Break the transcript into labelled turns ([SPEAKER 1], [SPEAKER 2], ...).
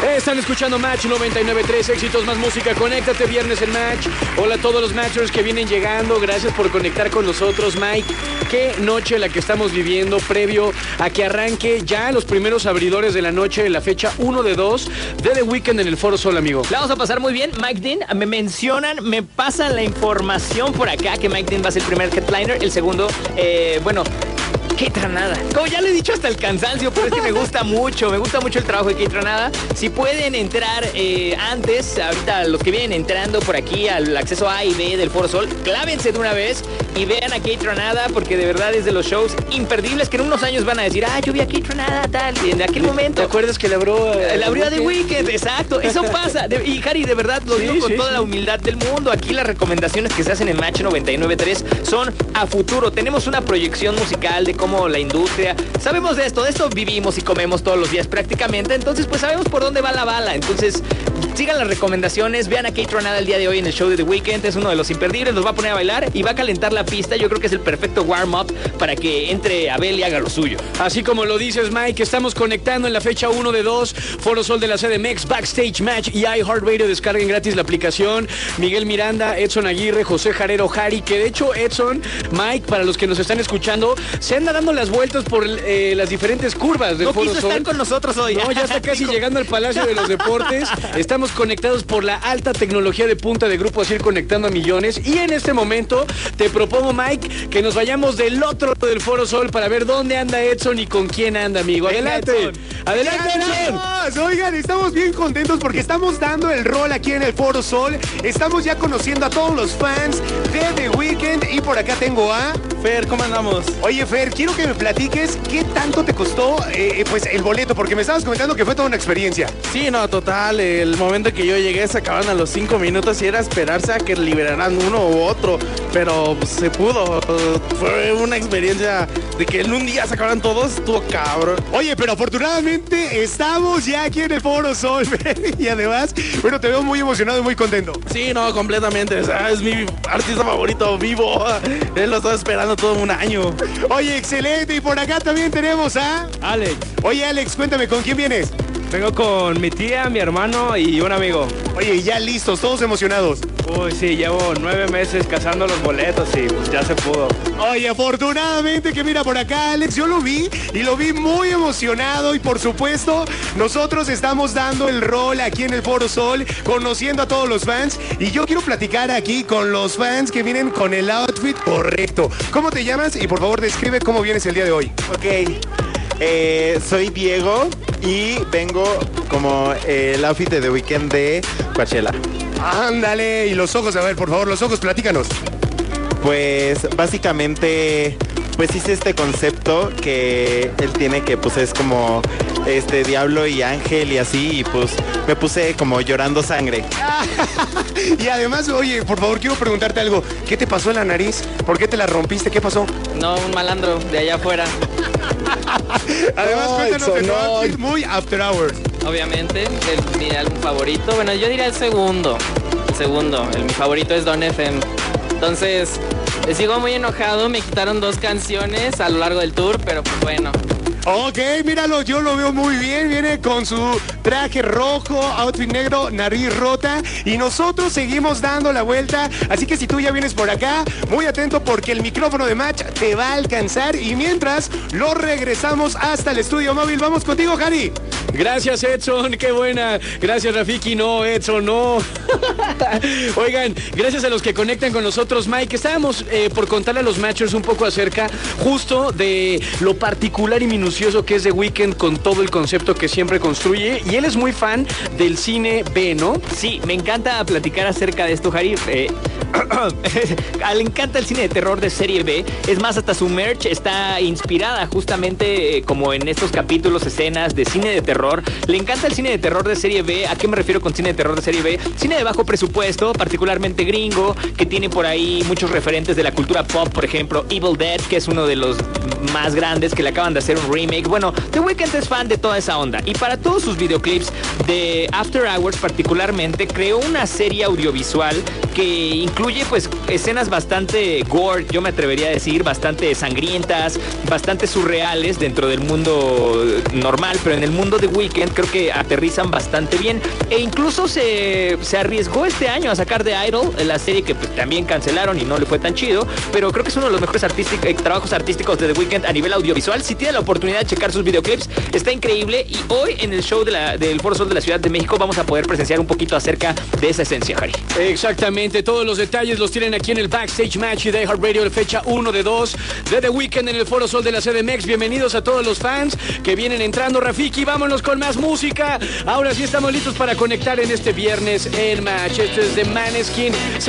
[SPEAKER 1] Están escuchando Match 99.3, éxitos más música. Conéctate viernes en Match. Hola a todos los Matchers que vienen llegando. Gracias por conectar con nosotros, Mike. Qué noche la que estamos viviendo previo a que arranque ya los primeros abridores de la noche de la fecha 1 de 2 de The Weeknd en el Foro Sol, amigo.
[SPEAKER 2] La vamos a pasar muy bien. Mike Dean, me mencionan, me pasan la información por acá que Mike Dean va a ser el primer headliner. El segundo, Kate Ranada. Como ya le he dicho hasta el cansancio, pero es que me gusta mucho el trabajo de Kate Ranada. Si pueden entrar antes, ahorita los que vienen entrando por aquí al acceso A y B del Foro Sol, clávense de una vez y vean a Kate Ranada, porque de verdad es de los shows imperdibles que en unos años van a decir, yo vi a Kate Ranada, tal, y en aquel momento.
[SPEAKER 1] ¿Te acuerdas que le abrió
[SPEAKER 2] a The Weeknd? Exacto, eso pasa. Y Harry, de verdad, lo digo con toda la humildad del mundo. Aquí las recomendaciones que se hacen en Match 99.3 son a futuro. Tenemos una proyección musical de cómo la industria, sabemos de esto vivimos y comemos todos los días prácticamente, entonces pues sabemos por dónde va la bala. Entonces sigan las recomendaciones, vean a Kate Ranada el día de hoy en el show de The Weeknd, es uno de los imperdibles, los va a poner a bailar y va a calentar la pista. Yo creo que es el perfecto warm-up para que entre Abel y haga lo suyo.
[SPEAKER 1] Así como lo dices, Mike, estamos conectando en la fecha 1 de 2, Foro Sol de la CDMX, Backstage Match y iHeartRadio. Descarguen gratis la aplicación. Miguel Miranda, Edson Aguirre, José Jarero, Harry, que de hecho Edson, Mike, para los que nos están escuchando, se anda dando las vueltas por las diferentes curvas del Foro Sol.
[SPEAKER 2] No quiso estar con nosotros hoy.
[SPEAKER 1] No, ya está casi llegando al Palacio de los Deportes. Estamos conectados por la alta tecnología de punta de Grupo Asir, conectando a millones. Y en este momento te propongo, Mike, que nos vayamos del otro lado del Foro Sol para ver dónde anda Edson y con quién anda, amigo. Adelante. Adelante, Edson.
[SPEAKER 3] Oigan, estamos bien contentos porque estamos dando el rol aquí en el Foro Sol. Estamos ya conociendo a todos los fans de The Weeknd. Y por acá tengo a
[SPEAKER 4] Fer, ¿cómo andamos?
[SPEAKER 3] Oye, Fer, quiero que me platiques qué tanto te costó pues el boleto, porque me estabas comentando que fue toda una experiencia.
[SPEAKER 4] Sí, no, total. El momento que yo llegué se acabaron a los 5 minutos y era esperarse a que liberaran uno u otro, pero pues, se pudo. Fue una experiencia de que en un día se acabaran todos, estuvo cabrón.
[SPEAKER 3] Oye, pero afortunadamente estamos ya aquí en el Foro Sol, Fer, y además, bueno, te veo muy emocionado y muy contento.
[SPEAKER 4] Sí, no, completamente. O sea, es mi artista favorito vivo. Él lo estaba esperando todo un año.
[SPEAKER 3] Oye, excelente. Y por acá también tenemos a
[SPEAKER 5] Alex.
[SPEAKER 3] Oye, Alex, cuéntame, ¿con quién vienes?
[SPEAKER 5] Vengo con mi tía, mi hermano y un amigo.
[SPEAKER 3] Oye, ya listos, todos emocionados.
[SPEAKER 5] Uy, sí, llevo 9 meses cazando los boletos y pues ya se pudo.
[SPEAKER 3] Oye, afortunadamente que mira por acá, Alex, yo lo vi y lo vi muy emocionado y por supuesto nosotros estamos dando el rol aquí en el Foro Sol, conociendo a todos los fans y yo quiero platicar aquí con los fans que vienen con el outfit correcto. ¿Cómo te llamas? Y por favor describe cómo vienes el día de hoy.
[SPEAKER 6] Ok, soy Diego y vengo como el outfit de The Weeknd de Coachella.
[SPEAKER 3] Ándale, y los ojos, a ver, por favor, los ojos, platícanos.
[SPEAKER 6] Pues básicamente pues hice este concepto que él tiene, que pues es como diablo y ángel y así, y pues me puse como llorando sangre.
[SPEAKER 3] Y además, oye, por favor, quiero preguntarte algo. ¿Qué te pasó en la nariz? ¿Por qué te la rompiste? ¿Qué pasó?
[SPEAKER 2] No, un malandro de allá afuera.
[SPEAKER 3] Además, cuéntanos de tu outfit muy After Hours.
[SPEAKER 2] Obviamente, mi álbum favorito. Bueno, yo diría el segundo. Mi favorito es Don FM. Entonces, sigo muy enojado. Me quitaron 2 canciones a lo largo del tour, pero pues bueno.
[SPEAKER 3] Ok, míralo, yo lo veo muy bien. Viene con su traje rojo, outfit negro, nariz rota. Y nosotros seguimos dando la vuelta. Así que si tú ya vienes por acá, muy atento porque el micrófono de Match te va a alcanzar. Y mientras lo regresamos hasta el estudio móvil. Vamos contigo, Harry.
[SPEAKER 1] Gracias, Edson, qué buena. Gracias, Rafiki. No, Edson, no. Oigan, gracias a los que conectan con nosotros, Mike. Estábamos por contarle a los Matchers un poco acerca justo de lo particular y minucioso que es The Weeknd con todo el concepto que siempre construye. Y él es muy fan del cine B, ¿no?
[SPEAKER 2] Sí, me encanta platicar acerca de esto, Harry. Le encanta el cine de terror de serie B. Es más, hasta su merch está inspirada justamente como en estos capítulos, escenas de cine de terror. Le encanta el cine de terror de serie B. ¿A qué me refiero con cine de terror de serie B? Cine de bajo presupuesto, particularmente gringo, que tiene por ahí muchos referentes de la cultura pop. Por ejemplo, Evil Dead, que es uno de los más grandes, que le acaban de hacer un remake. Bueno, The Weeknd es fan de toda esa onda y para todos sus videoclips de After Hours particularmente creó una serie audiovisual que incluye pues escenas bastante gore, yo me atrevería a decir, bastante sangrientas, bastante surreales dentro del mundo normal, pero en el mundo de Weeknd creo que aterrizan bastante bien e incluso se arriesgó este año a sacar The Idol, la serie que pues, también cancelaron y no le fue tan chido, pero creo que es uno de los mejores trabajos artísticos de The Weeknd a nivel audiovisual. Si tiene la oportunidad de checar sus videoclips, está increíble y hoy en el show del Foro Sol de la Ciudad de México vamos a poder presenciar un poquito acerca de esa esencia, Harry.
[SPEAKER 1] Exactamente, todos los detalles los tienen aquí en el Backstage Match y de iHeartRadio, de fecha 1 de 2 de The Weeknd en el Foro Sol de la CDMX. Bienvenidos a todos los fans que vienen entrando. Rafiki, vámonos con más música. Ahora sí estamos listos para conectar en este viernes el match. Esto es de Maneskin.